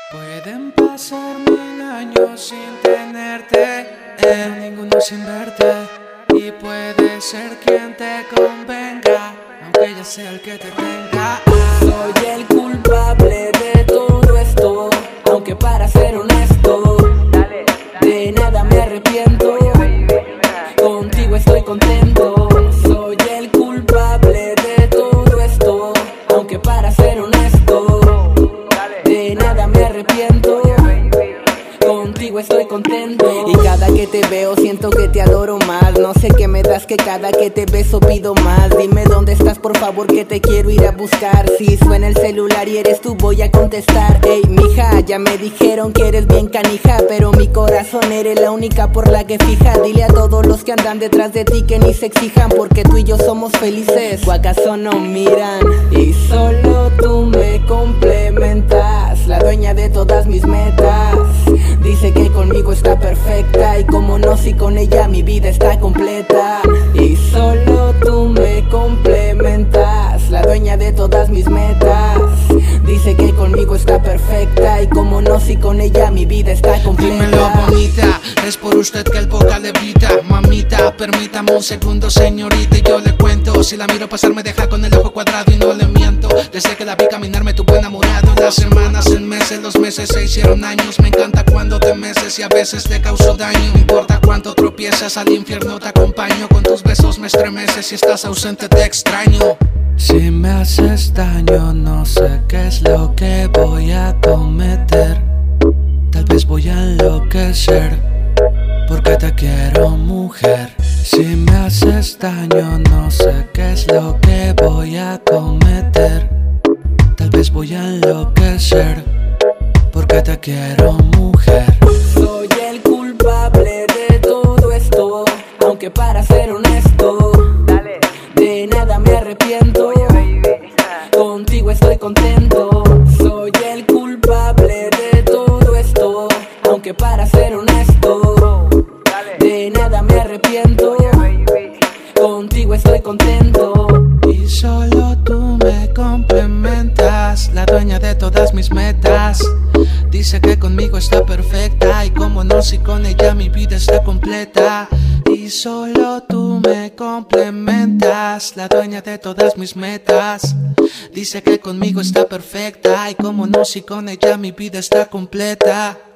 Pueden pasar 1000 años sin tenerte, ninguno sin verte. Y puede ser quien te convenga, aunque ya sea el que te tenga. Soy el culpable de todo esto, aunque para ser honesto, de nada me arrepiento. Contigo estoy contento. Soy el culpable de todo esto, aunque para ser honesto, de nada me arrepiento. Contigo estoy contento. Y cada que te veo siento que te adoro más. No sé qué me das, que cada que te beso pido más. Dime dónde estás, por favor, que te quiero ir a buscar. Si suena el celular y eres tú, voy a contestar. Ey, mija, ya me dijeron que eres bien canija, pero mi corazón eres la única por la que fija. Dile a todos los que andan detrás de ti que ni se exijan, porque tú y yo somos felices, ¿o acaso no miran? Y solo tú me complementas, la dueña de todas mis metas. Dice que conmigo está perfecta, y como no, si con ella mi vida está completa. Y solo tú me complementas, la dueña de todas mis metas. Dice que conmigo está perfecta, y como no, si con ella mi vida está completa. Dímelo, bonita, es por usted que el boca le evita. Mamita, permítame un segundo, señorita, y yo le cuento. Si la miro pasar me deja con el ojo cuadrado y no le miento. Desde que la vi caminar me tuvo enamorado. Las semanas en meses, los meses se hicieron años. Me encanta cuando te meces y a veces te causo daño. No importa cuánto tropiezas, al infierno te acompaño. Con tus besos me estremeces, si estás ausente te extraño. Si me haces daño, no sé qué es lo que voy a cometer. Tal vez voy a enloquecer, porque te quiero, mujer. Si me haces daño, no sé qué es lo que voy a cometer. Tal vez voy a enloquecer, porque te quiero, mujer. Soy el culpable de todo esto, aunque para ser honesto, de nada me arrepiento. Contigo estoy contento. Soy el culpable de todo esto, aunque para ser honesto, de nada me arrepiento. Contigo estoy contento. Y solo tú me complementas, la dueña de todas mis metas. Dice que conmigo está perfecta, y como no, si con ella mi vida está completa. Y solo tú me complementas, la dueña de todas mis metas. Dice que conmigo está perfecta, y como no, si con ella mi vida está completa.